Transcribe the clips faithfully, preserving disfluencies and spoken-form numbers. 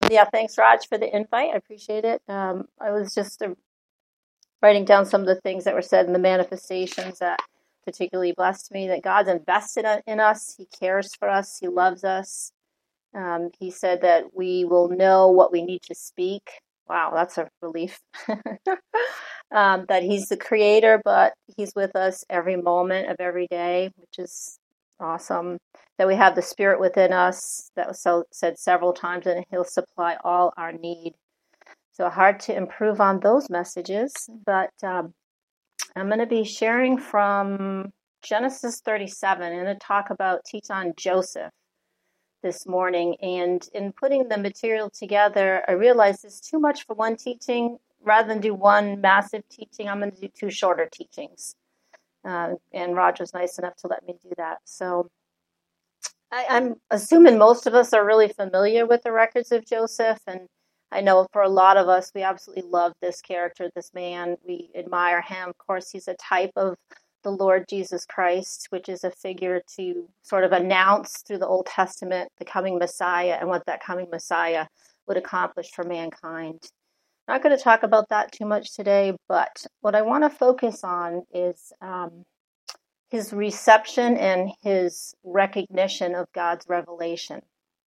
Yeah, thanks, Raj, for the invite. I appreciate it. Um, I was just uh, writing down some of the things that were said in the manifestations that particularly blessed me, that God's invested in us. He cares for us. He loves us. Um, he said that we will know what we need to speak. Wow, that's a relief. um, that he's the creator, but he's with us every moment of every day, which is awesome. That we have the Spirit within us, that was so, said several times, and he'll supply all our need. So hard to improve on those messages, but um, I'm going to be sharing from Genesis thirty-seven. I'm going to talk about, teach on Joseph this morning. And in putting the material together, I realized it's too much for one teaching. Rather than do one massive teaching, I'm going to do two shorter teachings. Uh, and Raj was nice enough to let me do that. So I, I'm assuming most of us are really familiar with the records of Joseph. And I know for a lot of us, we absolutely love this character, this man. We admire him. Of course, he's a type of the Lord Jesus Christ, which is a figure to sort of announce through the Old Testament the coming Messiah and what that coming Messiah would accomplish for mankind. I'm not going to talk about that too much today, but what I want to focus on is um, his reception and his recognition of God's revelation.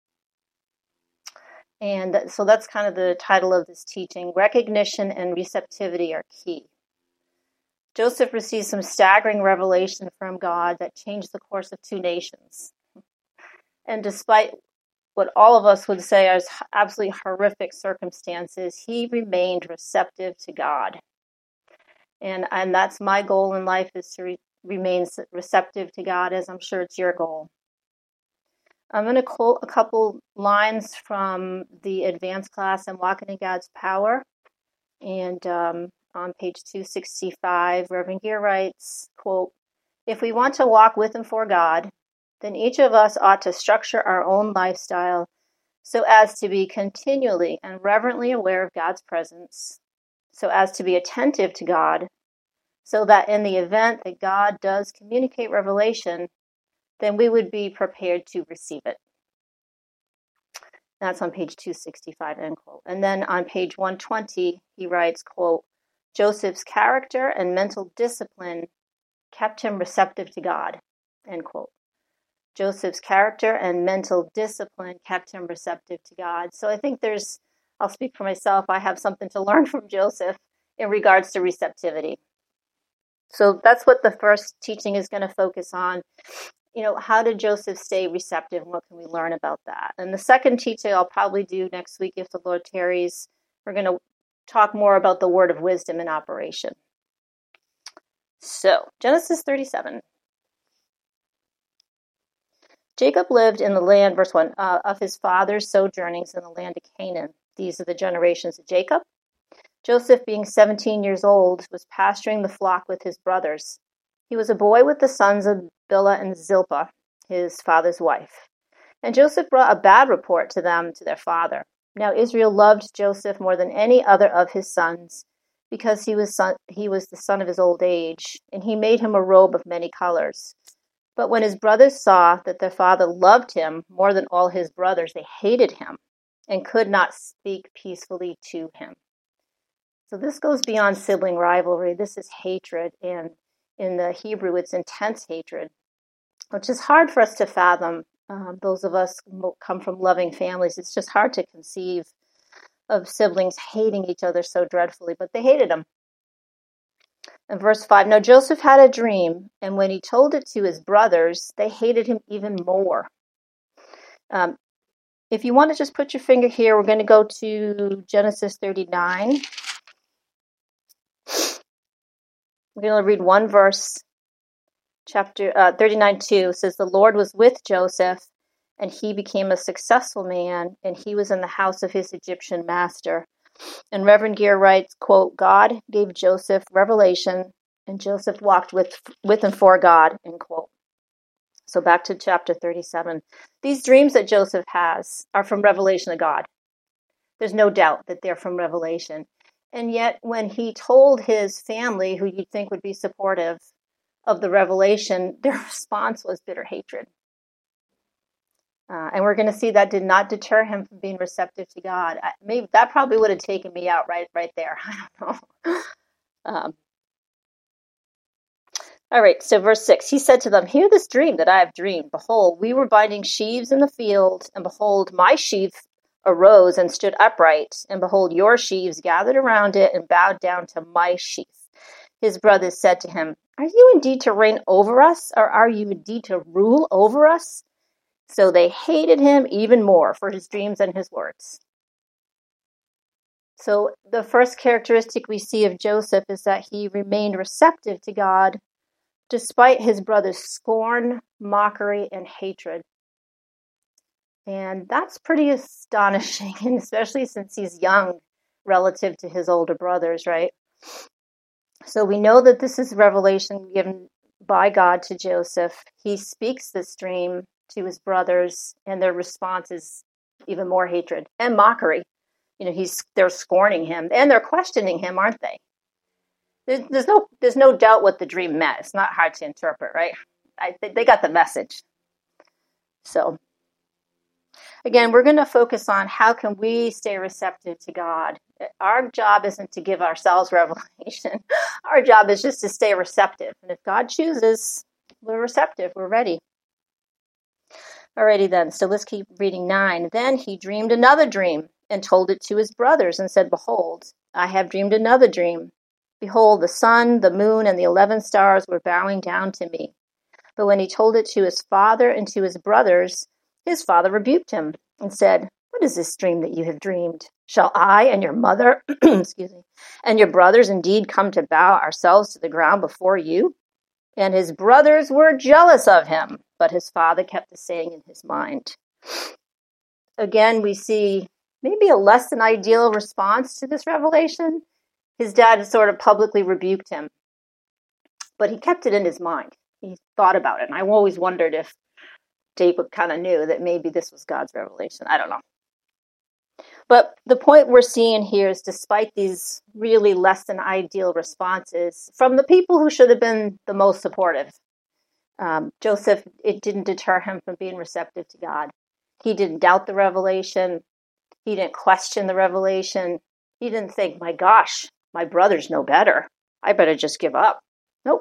And so that's kind of the title of this teaching. Recognition and receptivity are key. Joseph received some staggering revelation from God that changed the course of two nations. And despite what all of us would say are absolutely horrific circumstances, he remained receptive to God. And, and that's my goal in life, is to re- remain receptive to God, as I'm sure it's your goal. I'm going to quote a couple lines from the advanced class on Walking in God's Power. And um, on page two sixty-five, Reverend Gear writes, quote, "If we want to walk with and for God, then each of us ought to structure our own lifestyle so as to be continually and reverently aware of God's presence, so as to be attentive to God, so that in the event that God does communicate revelation, then we would be prepared to receive it." That's on page two sixty-five, end quote. And then on page one twenty, he writes, quote, "Joseph's character and mental discipline kept him receptive to God," end quote. Joseph's character and mental discipline kept him receptive to God. So I think there's, I'll speak for myself, I have something to learn from Joseph in regards to receptivity. So that's what the first teaching is going to focus on. You know, how did Joseph stay receptive, and what can we learn about that? And the second teaching I'll probably do next week if the Lord tarries. We're going to talk more about the word of wisdom in operation. So, Genesis thirty-seven. Jacob lived in the land, verse one, uh, of his father's sojournings in the land of Canaan. These are the generations of Jacob. Joseph, being seventeen years old, was pasturing the flock with his brothers. He was a boy with the sons of Bilhah and Zilpah, his father's wife. And Joseph brought a bad report to them, to their father. Now Israel loved Joseph more than any other of his sons, because he was son, he was the son of his old age, and he made him a robe of many colors. But when his brothers saw that their father loved him more than all his brothers, they hated him and could not speak peacefully to him. So this goes beyond sibling rivalry. This is hatred, and in the Hebrew, it's intense hatred, which is hard for us to fathom. Um, those of us who come from loving families, it's just hard to conceive of siblings hating each other so dreadfully, but they hated him. In verse five, "Now Joseph had a dream, and when he told it to his brothers, they hated him even more." Um, if you want to just put your finger here, we're going to go to Genesis thirty-nine. We're going to read one verse. Chapter uh, thirty-nine two says, "The Lord was with Joseph, and he became a successful man, and he was in the house of his Egyptian master." And Reverend Gear writes, quote, "God gave Joseph revelation, and Joseph walked with, with and for God," end quote. So back to chapter thirty-seven. These dreams that Joseph has are from revelation of God. There's no doubt that they're from revelation. And yet when he told his family, who you'd think would be supportive of the revelation, their response was bitter hatred. Uh, and we're going to see that did not deter him from being receptive to God. I, maybe that probably would have taken me out right, right there. I don't know. um, all right. So verse six, he said to them, "Hear this dream that I have dreamed. Behold, we were binding sheaves in the field, and behold, my sheaf arose and stood upright, and behold, your sheaves gathered around it and bowed down to my sheaf." His brothers said to him, "Are you indeed to reign over us, or are you indeed to rule over us?" So they hated him even more for his dreams and his words. So the first characteristic we see of Joseph is that he remained receptive to God despite his brother's scorn, mockery, and hatred. And that's pretty astonishing, and especially since he's young relative to his older brothers, right? So we know that this is revelation given by God to Joseph. He speaks this dream to his brothers, and their response is even more hatred and mockery. You know, he's they're scorning him, and they're questioning him, aren't they? There's, there's no there's no doubt what the dream meant. It's not hard to interpret, right? I, they got the message. So, again, we're going to focus on how can we stay receptive to God. Our job isn't to give ourselves revelation. Our job is just to stay receptive. And if God chooses, we're receptive. We're ready. Alrighty then, so let's keep reading nine. Then he dreamed another dream and told it to his brothers and said, "Behold, I have dreamed another dream. Behold, the sun, the moon, and the eleven stars were bowing down to me." But when he told it to his father and to his brothers, his father rebuked him and said, "What is this dream that you have dreamed? Shall I and your mother, excuse me, and your brothers indeed come to bow ourselves to the ground before you?" And his brothers were jealous of him, but his father kept the saying in his mind. Again, we see maybe a less than ideal response to this revelation. His dad sort of publicly rebuked him, but he kept it in his mind. He thought about it, and I always wondered if Jacob kind of knew that maybe this was God's revelation. I don't know. But the point we're seeing here is despite these really less than ideal responses from the people who should have been the most supportive, um, Joseph, it didn't deter him from being receptive to God. He didn't doubt the revelation. He didn't question the revelation. He didn't think, my gosh, my brothers know better. I better just give up. Nope.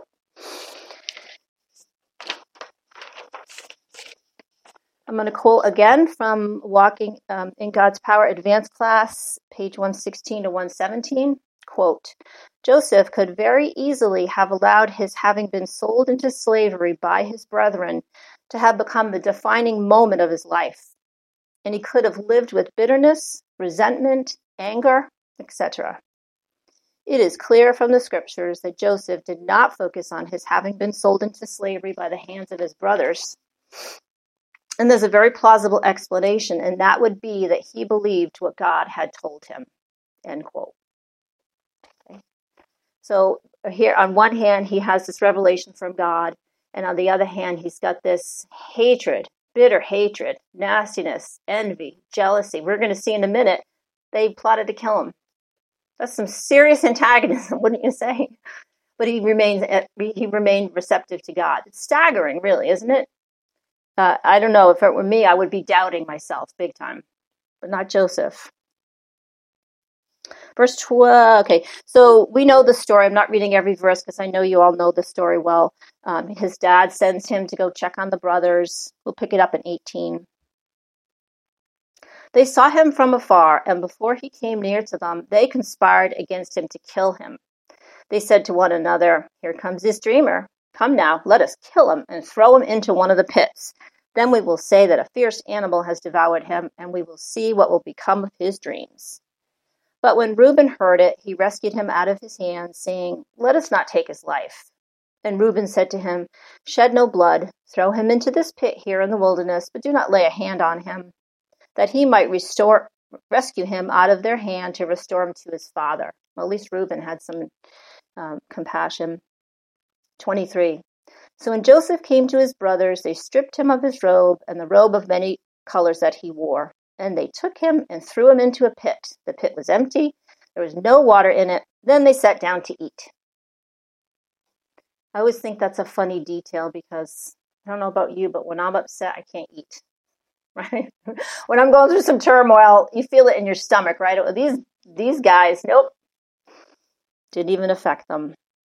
I'm going to quote again from Walking um, in God's Power Advanced Class, page one sixteen to one seventeen. Quote, "Joseph could very easily have allowed his having been sold into slavery by his brethren to have become the defining moment of his life. And he could have lived with bitterness, resentment, anger, et cetera. It is clear from the scriptures that Joseph did not focus on his having been sold into slavery by the hands of his brothers. And there's a very plausible explanation, and that would be that he believed what God had told him." End quote. Okay. So here, on one hand, he has this revelation from God, and on the other hand, he's got this hatred, bitter hatred, nastiness, envy, jealousy. We're going to see in a minute, they plotted to kill him. That's some serious antagonism, wouldn't you say? But he remains he remained receptive to God. It's staggering, really, isn't it? Uh, I don't know. If it were me, I would be doubting myself big time, but not Joseph. Verse twelve. Okay, so we know the story. I'm not reading every verse because I know you all know the story well. Um, his dad sends him to go check on the brothers. We'll pick it up in eighteen. "They saw him from afar, and before he came near to them, they conspired against him to kill him. They said to one another, 'Here comes this dreamer. Come now, let us kill him and throw him into one of the pits. Then we will say that a fierce animal has devoured him, and we will see what will become of his dreams.' But when Reuben heard it, he rescued him out of his hands, saying, 'Let us not take his life.' And Reuben said to him, 'Shed no blood. Throw him into this pit here in the wilderness, but do not lay a hand on him, that he might restore, rescue him out of their hand to restore him to his father.'" Well, at least Reuben had some um, compassion. twenty-three. "So when Joseph came to his brothers, they stripped him of his robe and the robe of many colors that he wore. And they took him and threw him into a pit. The pit was empty. There was no water in it. Then they sat down to eat." I always think that's a funny detail because I don't know about you, but when I'm upset, I can't eat. right? When I'm going through some turmoil, you feel it in your stomach, right? These these guys, nope, didn't even affect them.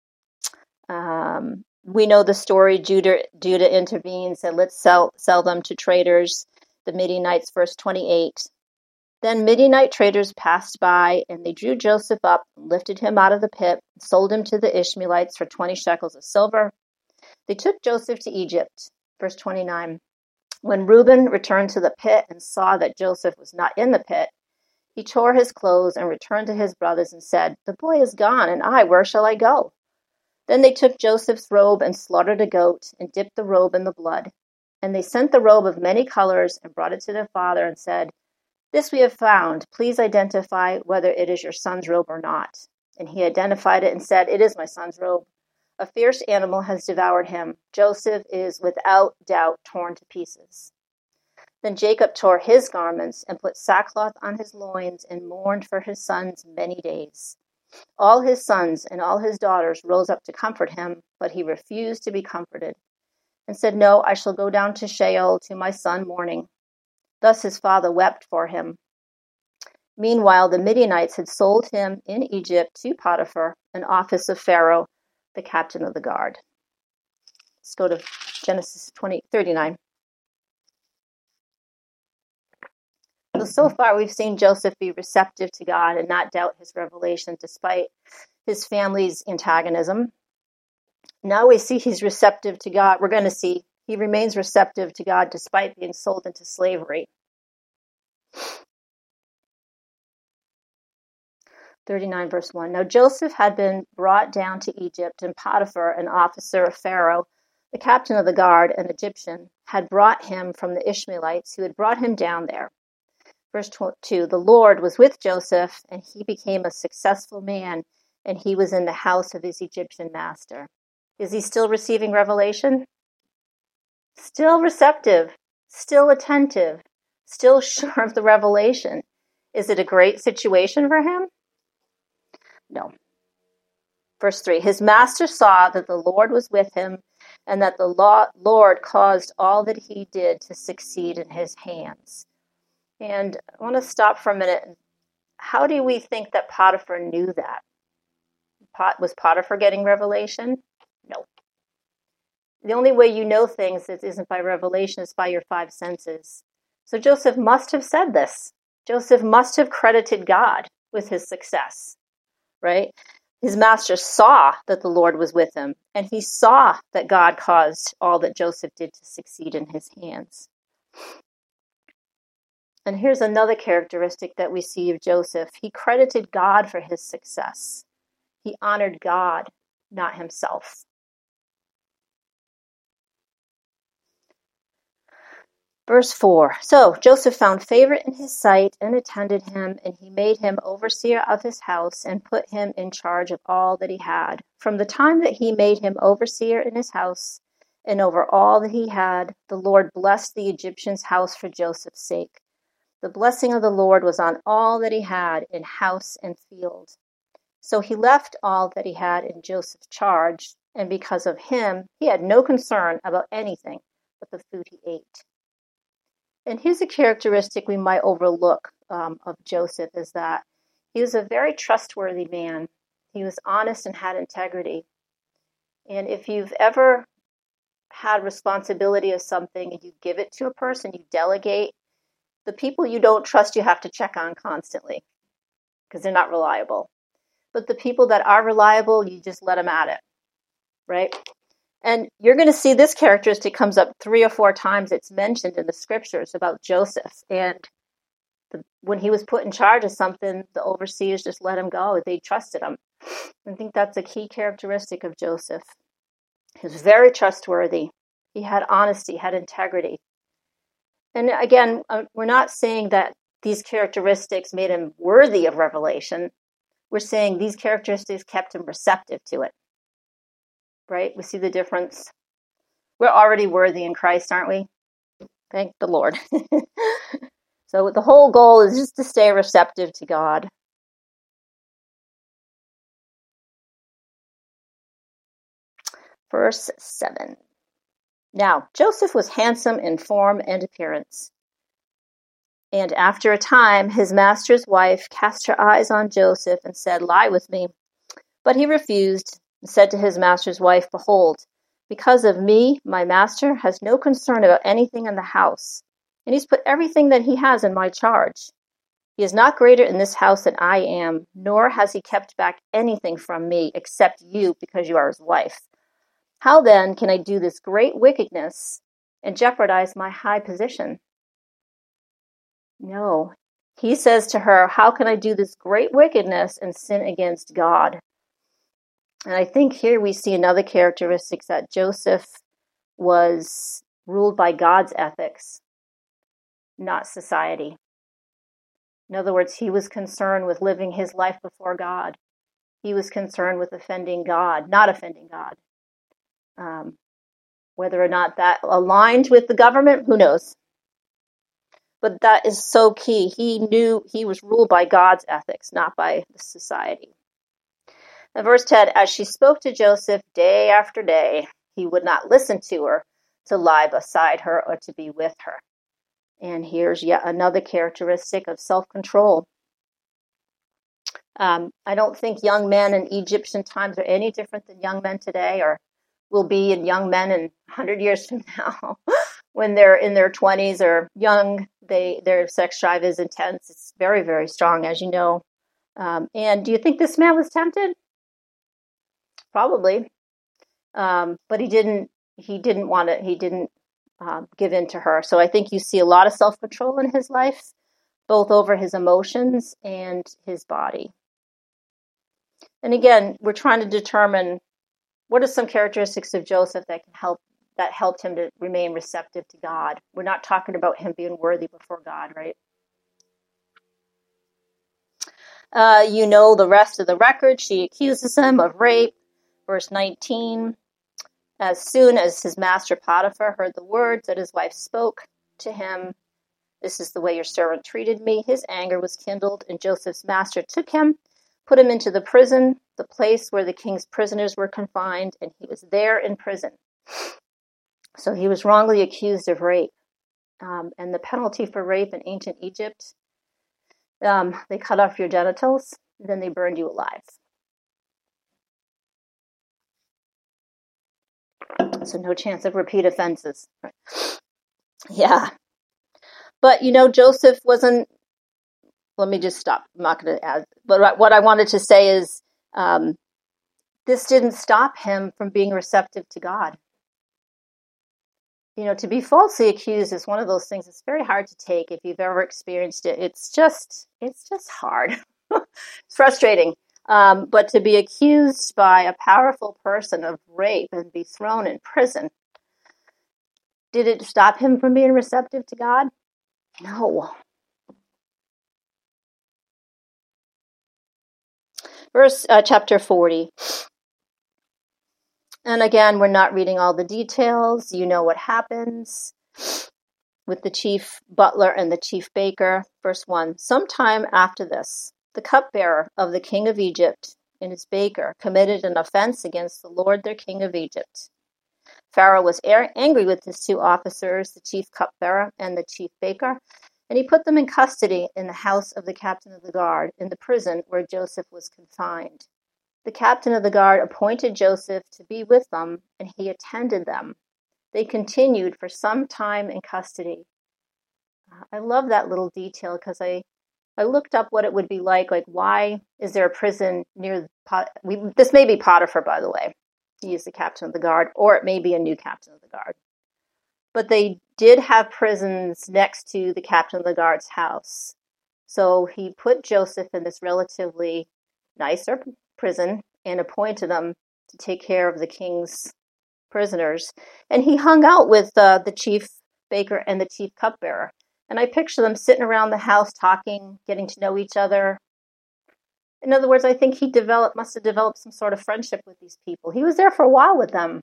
Um, we know the story. Judah, Judah intervenes and let's sell sell them to traders. The Midianites, verse twenty-eight. Then Midianite traders passed by, and they drew Joseph up, and lifted him out of the pit, and sold him to the Ishmaelites for twenty shekels of silver. They took Joseph to Egypt. Verse twenty-nine. When Reuben returned to the pit and saw that Joseph was not in the pit, he tore his clothes and returned to his brothers and said, "The boy is gone, and I, where shall I go?" Then they took Joseph's robe and slaughtered a goat and dipped the robe in the blood. And they sent the robe of many colors and brought it to their father and said, "This we have found. Please identify whether it is your son's robe or not." And he identified it and said, "It is my son's robe. A fierce animal has devoured him. Joseph is without doubt torn to pieces." Then Jacob tore his garments and put sackcloth on his loins and mourned for his sons many days. All his sons and all his daughters rose up to comfort him, but he refused to be comforted and said, "No, I shall go down to Sheol to my son mourning." Thus his father wept for him. Meanwhile, the Midianites had sold him in Egypt to Potiphar, an office of Pharaoh, the captain of the guard. Let's go to Genesis twenty, thirty-nine. So, so far we've seen Joseph be receptive to God and not doubt his revelation despite his family's antagonism. Now we see he's receptive to God. We're going to see he remains receptive to God despite being sold into slavery. thirty-nine verse one. Now Joseph had been brought down to Egypt, and Potiphar, an officer of Pharaoh, the captain of the guard, an Egyptian, had brought him from the Ishmaelites who had brought him down there. Verse two, the Lord was with Joseph, and he became a successful man, and he was in the house of his Egyptian master. Is he still receiving revelation? Still receptive, still attentive, still sure of the revelation. Is it a great situation for him? No. Verse three, his master saw that the Lord was with him, and that the Lord caused all that he did to succeed in his hands. And I want to stop for a minute. How do we think that Potiphar knew that? Pot, was Potiphar getting revelation? No. The only way you know things that isn't by revelation is by your five senses. So Joseph must have said this. Joseph must have credited God with his success, right? His master saw that the Lord was with him, and he saw that God caused all that Joseph did to succeed in his hands. And here's another characteristic that we see of Joseph. He credited God for his success. He honored God, not himself. Verse four. So Joseph found favor in his sight and attended him, and he made him overseer of his house and put him in charge of all that he had. From the time that he made him overseer in his house and over all that he had, the Lord blessed the Egyptian's house for Joseph's sake. The blessing of the Lord was on all that he had in house and field. So he left all that he had in Joseph's charge, and because of him, he had no concern about anything but the food he ate. And here's a characteristic we might overlook um, of Joseph, is that he was a very trustworthy man. He was honest and had integrity. And if you've ever had responsibility of something and you give it to a person, you delegate, the people you don't trust, you have to check on constantly because they're not reliable. But the people that are reliable, you just let them at it, right? And you're going to see this characteristic comes up three or four times. It's mentioned in the scriptures about Joseph. And the, when he was put in charge of something, the overseers just let him go. They trusted him. I think that's a key characteristic of Joseph. He was very trustworthy. He had honesty, had integrity. And again, we're not saying that these characteristics made him worthy of revelation. We're saying these characteristics kept him receptive to it. Right? We see the difference. We're already worthy in Christ, aren't we? Thank the Lord. So the whole goal is just to stay receptive to God. Verse seven. Now, Joseph was handsome in form and appearance, And after a time, his master's wife cast her eyes on Joseph and said, "Lie with me." But he refused and said to his master's wife, "Behold, because of me, my master has no concern about anything in the house, and he's put everything that he has in my charge. He is not greater in this house than I am, nor has he kept back anything from me except you, because you are his wife. How then can I do this great wickedness and jeopardize my high position?" No. He says to her, "How can I do this great wickedness and sin against God?" And I think here we see another characteristic, that Joseph was ruled by God's ethics, not society. In other words, he was concerned with living his life before God. He was concerned with offending God, not offending God. Um, whether or not that aligned with the government, who knows? But that is so key. He knew he was ruled by God's ethics, not by the society. And verse ten, as she spoke to Joseph day after day, he would not listen to her, to lie beside her or to be with her. And here's yet another characteristic of self-control. Um, I don't think young men in Egyptian times are any different than young men today, or will be in young men in one hundred years from now. When they're in their twenties or young, they their sex drive is intense. It's very, very strong, as you know. Um, and do you think this man was tempted? Probably, um, but he didn't. He didn't want it. He didn't um, give in to her. So I think you see a lot of self-control in his life, both over his emotions and his body. And again, we're trying to determine what are some characteristics of Joseph that can help that helped him to remain receptive to God. We're not talking about him being worthy before God, right? Uh, you know the rest of the record. She accuses him of rape. Verse nineteen, as soon as his master Potiphar heard the words that his wife spoke to him, "This is the way your servant treated me," his anger was kindled, and Joseph's master took him, put him into the prison, the place where the king's prisoners were confined, and he was there in prison. So he was wrongly accused of rape. Um, and the penalty for rape in ancient Egypt, um, they cut off your genitals, and then they burned you alive. So no chance of repeat offenses. Right. Yeah. But, you know, Joseph wasn't, let me just stop. I'm not going to add. But what I wanted to say is um, this didn't stop him from being receptive to God. You know, to be falsely accused is one of those things that's very hard to take if you've ever experienced it. It's just, it's just hard. It's frustrating. Um, but to be accused by a powerful person of rape and be thrown in prison, did it stop him from being receptive to God? No. Verse uh, chapter forty. And again, we're not reading all the details. You know what happens with the chief butler and the chief baker. Verse one, sometime after this, the cupbearer of the king of Egypt and his baker committed an offense against the Lord, their king of Egypt. Pharaoh was angry with his two officers, the chief cupbearer and the chief baker, and he put them in custody in the house of the captain of the guard, in the prison where Joseph was confined. The captain of the guard appointed Joseph to be with them, and he attended them. They continued for some time in custody. I love that little detail because I, I looked up what it would be like. Like, why is there a prison near? Pot- we, this may be Potiphar, by the way. He is the captain of the guard, or it may be a new captain of the guard. But they did have prisons next to the captain of the guard's house. So he put Joseph in this relatively nicer prison and appointed them to take care of the king's prisoners. And he hung out with uh, the chief baker and the chief cupbearer. And I picture them sitting around the house talking, getting to know each other. In other words, I think he developed, must have developed some sort of friendship with these people. He was there for a while with them.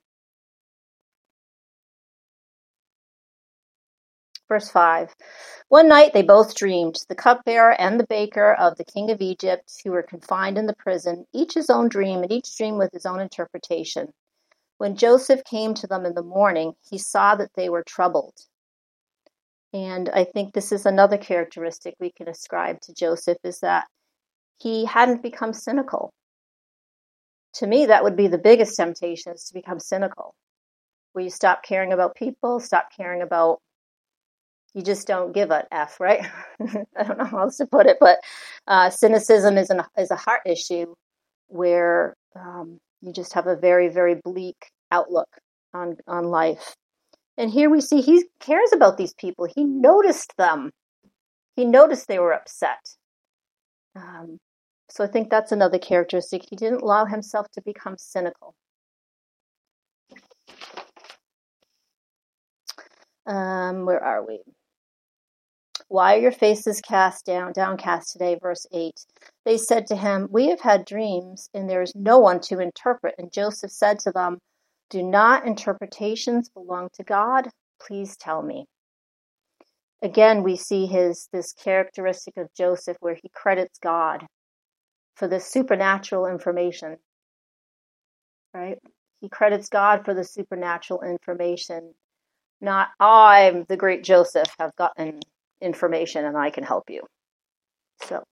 Verse five, one night they both dreamed, the cupbearer and the baker of the king of Egypt, who were confined in the prison, each his own dream, and each dream with his own interpretation. When Joseph came to them in the morning, he saw that they were troubled. And I think this is another characteristic we can ascribe to Joseph, is that he hadn't become cynical. To me, that would be the biggest temptation, is to become cynical, where you stop caring about people, stop caring about, you just don't give a F, right? I don't know how else to put it, but uh, cynicism is, an, is a heart issue where um, you just have a very, very bleak outlook on, on life. And here we see he cares about these people. He noticed them. He noticed they were upset. Um, so I think that's another characteristic. He didn't allow himself to become cynical. Um, where are we? Why are your faces cast down, downcast today? Verse eight. They said to him, we have had dreams, and there is no one to interpret. And Joseph said to them, do not interpretations belong to God? Please tell me. Again, we see his this characteristic of Joseph where he credits God for the supernatural information, right? He credits God for the supernatural information, not I'm the great Joseph, have gotten information and I can help you. So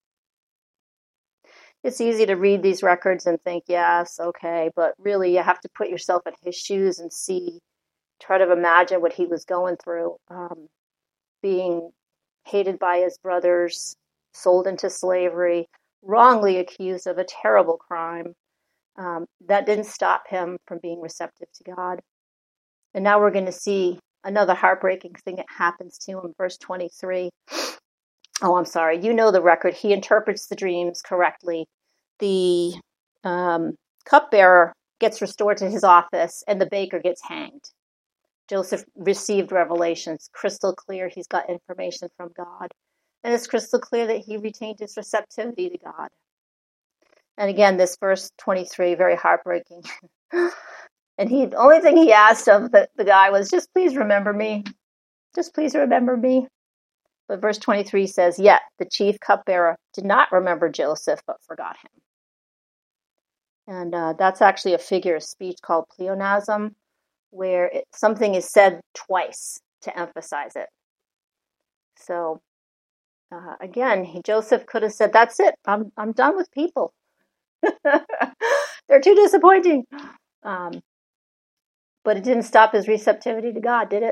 it's easy to read these records and think, yes, okay, but really you have to put yourself in his shoes and see, try to imagine what he was going through, um, being hated by his brothers, sold into slavery, wrongly accused of a terrible crime. Um, that didn't stop him from being receptive to God. And now we're going to see another heartbreaking thing that happens to him. Verse twenty-three. Oh, I'm sorry. You know the record. He interprets the dreams correctly. The um, cupbearer gets restored to his office, and the baker gets hanged. Joseph received revelations, crystal clear. He's got information from God. And it's crystal clear that he retained his receptivity to God. And again, this verse twenty-three, very heartbreaking. And he, the only thing he asked of the, the guy was, just please remember me. Just please remember me. But verse twenty-three says, yet the chief cupbearer did not remember Joseph, but forgot him. And uh, that's actually a figure of speech called pleonasm, where it, something is said twice to emphasize it. So uh, again, he, Joseph could have said, that's it. I'm I'm done with people. They're too disappointing. Um, but it didn't stop his receptivity to God, did it?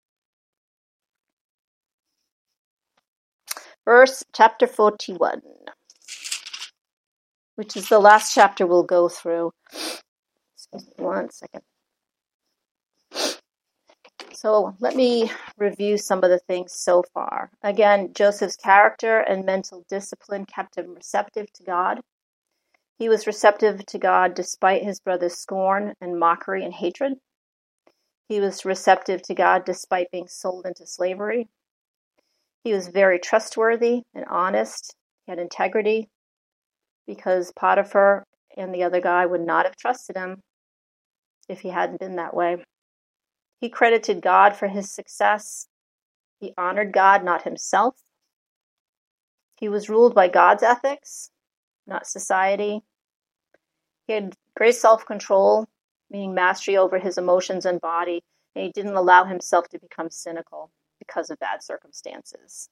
Verse chapter forty-one, which is the last chapter we'll go through. One second. So let me review some of the things so far. Again, Joseph's character and mental discipline kept him receptive to God. He was receptive to God despite his brother's scorn and mockery and hatred. He was receptive to God despite being sold into slavery. He was very trustworthy and honest. He had integrity because Potiphar and the other guy would not have trusted him if he hadn't been that way. He credited God for his success. He honored God, not himself. He was ruled by God's ethics, not society. He had great self-control, meaning mastery over his emotions and body, and he didn't allow himself to become cynical because of bad circumstances.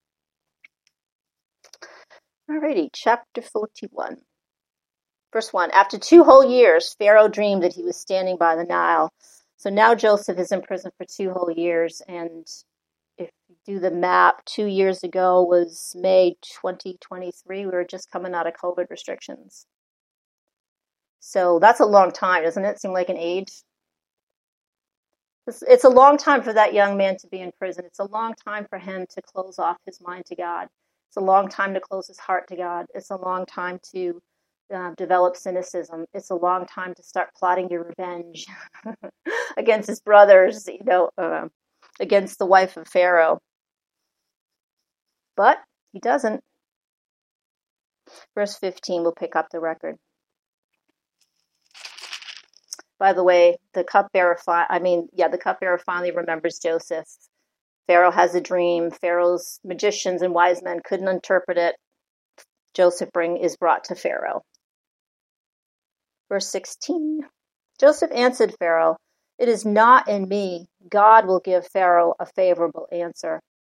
Alrighty, chapter forty-one. Verse one, after two whole years, Pharaoh dreamed that he was standing by the Nile. So now Joseph is in prison for two whole years, and if you do the map, two years ago was May twenty twenty-three. We were just coming out of COVID restrictions. So that's a long time, doesn't it? Seem like an age? It's, it's a long time for that young man to be in prison. It's a long time for him to close off his mind to God. It's a long time to close his heart to God. It's a long time to uh, develop cynicism. It's a long time to start plotting your revenge against his brothers, you know, uh, against the wife of Pharaoh. But he doesn't. Verse fifteen will pick up the record. By the way, the cupbearer, fi- I mean, yeah, the cupbearer finally remembers Joseph. Pharaoh has a dream. Pharaoh's magicians and wise men couldn't interpret it. Joseph bring is brought to Pharaoh. Verse sixteen. Joseph answered Pharaoh, it is not in me. God will give Pharaoh a favorable answer.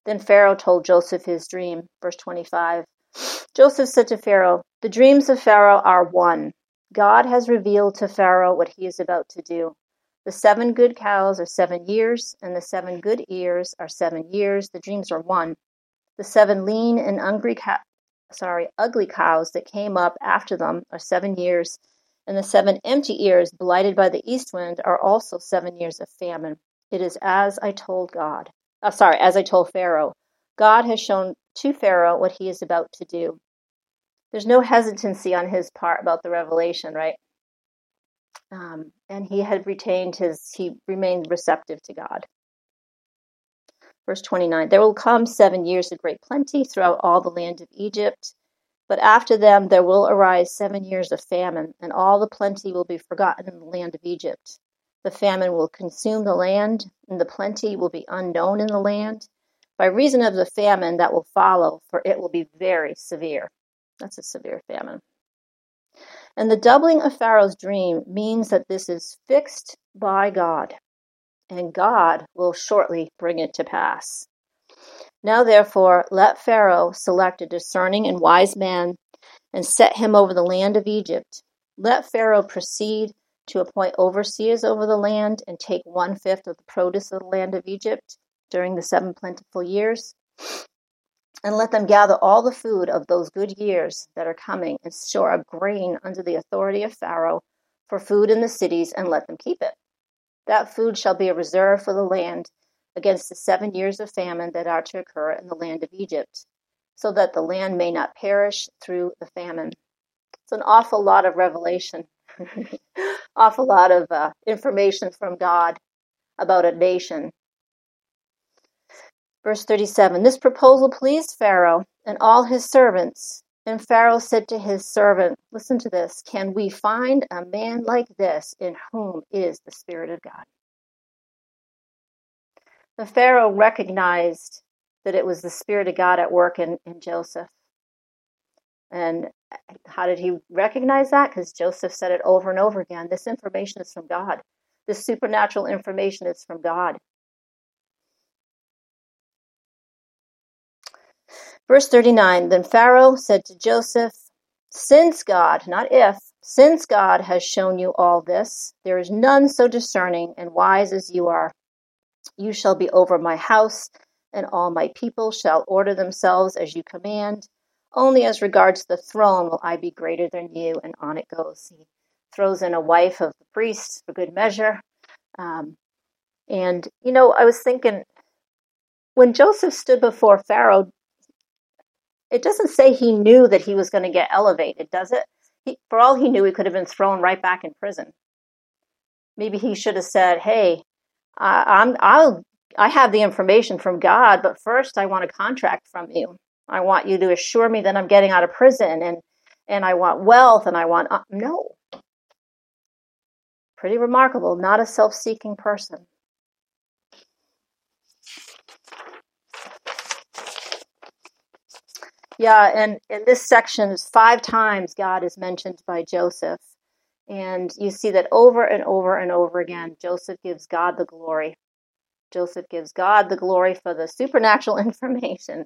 Then Pharaoh told Joseph his dream. Verse twenty-five. Joseph said to Pharaoh, "The dreams of Pharaoh are one. God has revealed to Pharaoh what he is about to do. The seven good cows are seven years, and the seven good ears are seven years. The dreams are one. The seven lean and hungry cow, sorry, ugly cows that came up after them are seven years, and the seven empty ears blighted by the east wind are also seven years of famine. It is as I told God. Oh, sorry, as I told Pharaoh. God has shown to Pharaoh what he is about to do." There's no hesitancy on his part about the revelation, right? Um, and he had retained his, he remained receptive to God. Verse twenty-nine, "There will come seven years of great plenty throughout all the land of Egypt, but after them there will arise seven years of famine, and all the plenty will be forgotten in the land of Egypt. The famine will consume the land, and the plenty will be unknown in the land, by reason of the famine that will follow, for it will be very severe." That's a severe famine. And the doubling of Pharaoh's dream means that this is fixed by God, and God will shortly bring it to pass. "Now therefore, let Pharaoh select a discerning and wise man and set him over the land of Egypt. Let Pharaoh proceed to appoint overseers over the land and take one-fifth of the produce of the land of Egypt during the seven plentiful years. And let them gather all the food of those good years that are coming and store up grain under the authority of Pharaoh for food in the cities, and let them keep it. That food shall be a reserve for the land against the seven years of famine that are to occur in the land of Egypt, so that the land may not perish through the famine." It's an awful lot of revelation, awful lot of uh, information from God about a nation. Verse thirty-seven, "This proposal pleased Pharaoh and all his servants. And Pharaoh said to his servant," listen to this, "Can we find a man like this in whom is the Spirit of God?" The Pharaoh recognized that it was the Spirit of God at work in, in Joseph. And how did he recognize that? Because Joseph said it over and over again. This information is from God. This supernatural information is from God. Verse thirty-nine, "Then Pharaoh said to Joseph, since God, not if, since God has shown you all this, there is none so discerning and wise as you are. You shall be over my house, and all my people shall order themselves as you command. Only as regards the throne will I be greater than you." And on it goes. He throws in a wife of the priest for good measure. Um, and, you know, I was thinking, when Joseph stood before Pharaoh, it doesn't say he knew that he was going to get elevated, does it? He, for all he knew, he could have been thrown right back in prison. Maybe he should have said, "Hey, uh, I'm, I'll, I have the information from God, but first I want a contract from you. I want you to assure me that I'm getting out of prison, and and I want wealth, and I want..." Uh, no. Pretty remarkable. Not a self-seeking person. Yeah, and in this section, five times God is mentioned by Joseph. And you see that over and over and over again, Joseph gives God the glory. Joseph gives God the glory for the supernatural information.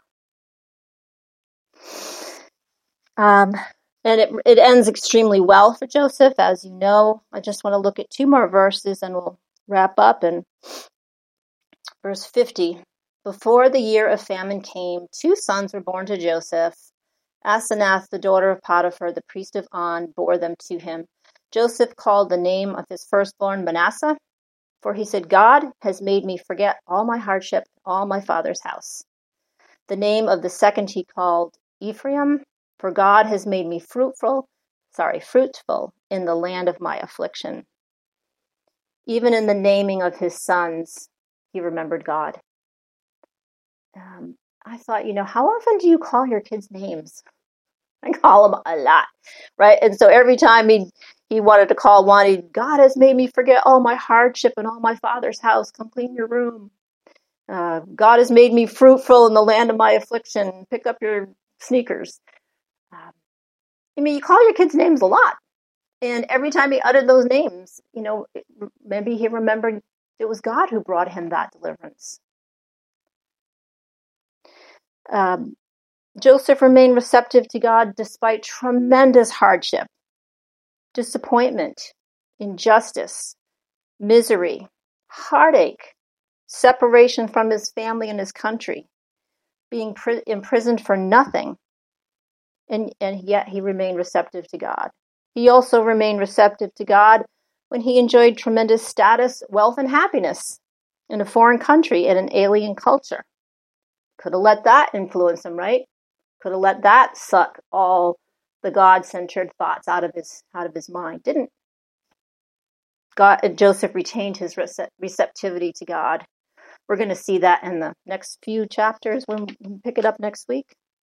Um, and it, it ends extremely well for Joseph, as you know. I just want to look at two more verses and we'll wrap up. And verse fifty, "Before the year of famine came, two sons were born to Joseph. Asenath, the daughter of Potiphar, the priest of On, bore them to him. Joseph called the name of his firstborn Manasseh, for he said, God has made me forget all my hardship, all my father's house. The name of the second he called Ephraim, for God has made me fruitful, sorry, fruitful in the land of my affliction." Even in the naming of his sons, he remembered God. Um, I thought, you know, how often do you call your kids names? I call them a lot, right? And so every time he he wanted to call one, he, God has made me forget all my hardship and all my father's house. Come clean your room. Uh, God has made me fruitful in the land of my affliction. Pick up your sneakers. Um, I mean, you call your kids names a lot. And every time he uttered those names, you know, maybe he remembered it was God who brought him that deliverance. Um, Joseph remained receptive to God despite tremendous hardship, disappointment, injustice, misery, heartache, separation from his family and his country, being pri- imprisoned for nothing, and, and yet he remained receptive to God. He also remained receptive to God when he enjoyed tremendous status, wealth, and happiness in a foreign country and an alien culture. Could have let that influence him, right? Could have let that suck all the God-centered thoughts out of his out of his mind. Didn't. God, Joseph retained his receptivity to God. We're going to see that in the next few chapters when we pick it up next week.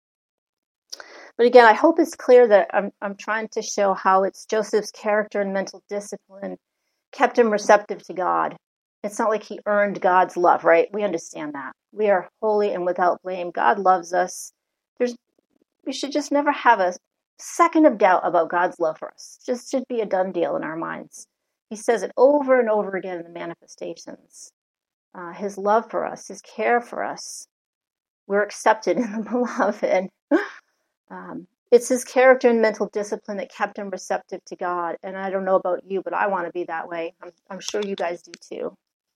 But again, I hope it's clear that I'm I'm trying to show how it's Joseph's character and mental discipline kept him receptive to God. It's not like he earned God's love, right? We understand that. We are holy and without blame. God loves us. There's we should just never have a second of doubt about God's love for us. It just should be a done deal in our minds. He says it over and over again in the manifestations. Uh, his love for us, his care for us. We're accepted in the beloved. Um, it's his character and mental discipline that kept him receptive to God. And I don't know about you, but I want to be that way. I'm, I'm sure you guys do too.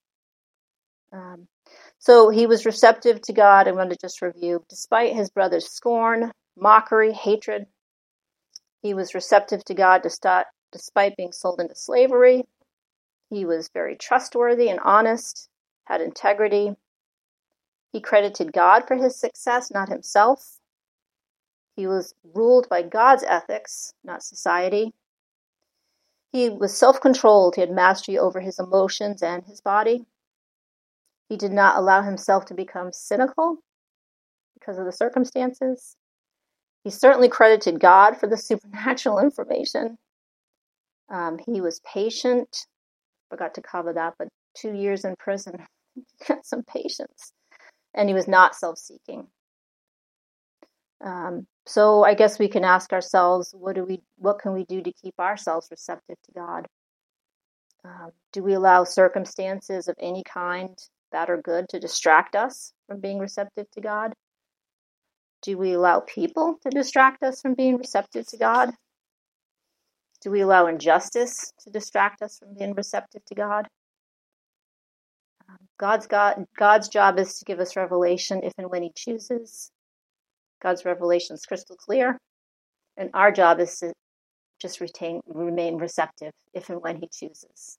Um, so he was receptive to God. I'm going to just review. Despite his brother's scorn, mockery, hatred, he was receptive to God despite being sold into slavery. He was very trustworthy and honest, had integrity. He credited God for his success, not himself. He was ruled by God's ethics, not society. He was self-controlled. He had mastery over his emotions and his body. He did not allow himself to become cynical because of the circumstances. He certainly credited God for the supernatural information. Um, he was patient. Forgot to cover that, but two years in prison. Got some patience. And he was not self-seeking. Um, so I guess we can ask ourselves, what do we, what can we do to keep ourselves receptive to God? Um, do we allow circumstances of any kind, bad or good, to distract us from being receptive to God? Do we allow people to distract us from being receptive to God? Do we allow injustice to distract us from being receptive to God? Um, God's God, God's job is to give us revelation if and when he chooses. God's revelation is crystal clear. And our job is to just retain, remain receptive if and when he chooses.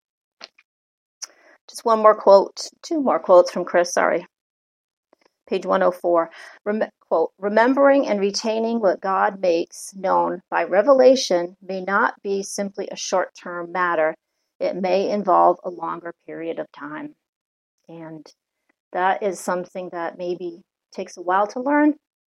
Just one more quote, two more quotes from Chris, sorry. Page one oh four. Rem- quote, remembering and retaining what God makes known by revelation may not be simply a short-term matter. It may involve a longer period of time. And that is something that maybe takes a while to learn.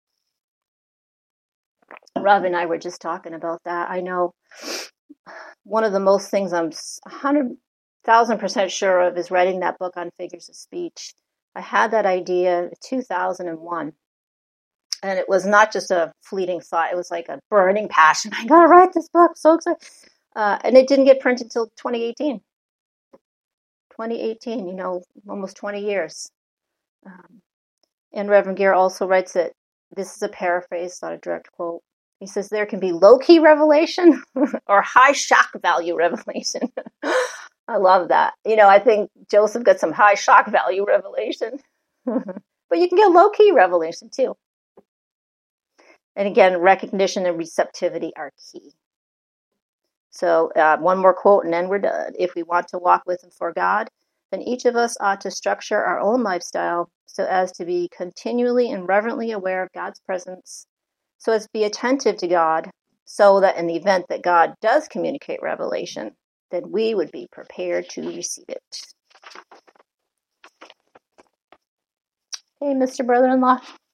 Rob and I were just talking about that. I know one of the most things I'm one hundred thousand percent sure of is writing that book on figures of speech. I had that idea in two thousand one. And it was not just a fleeting thought. It was like a burning passion. I got to write this book. So excited. Uh, and it didn't get printed until twenty eighteen. twenty eighteen, you know, almost twenty years. Um, and Reverend Gere also writes that, this is a paraphrase, not a direct quote. He says there can be low-key revelation or high shock value revelation. I love that. You know, I think Joseph got some high shock value revelation. But you can get low-key revelation too. And again, recognition and receptivity are key. So uh, one more quote and then we're done. If we want to walk with and for God, then each of us ought to structure our own lifestyle so as to be continually and reverently aware of God's presence, so as to be attentive to God, so that in the event that God does communicate revelation, then we would be prepared to receive it. Hey, Mister Brother-in-law.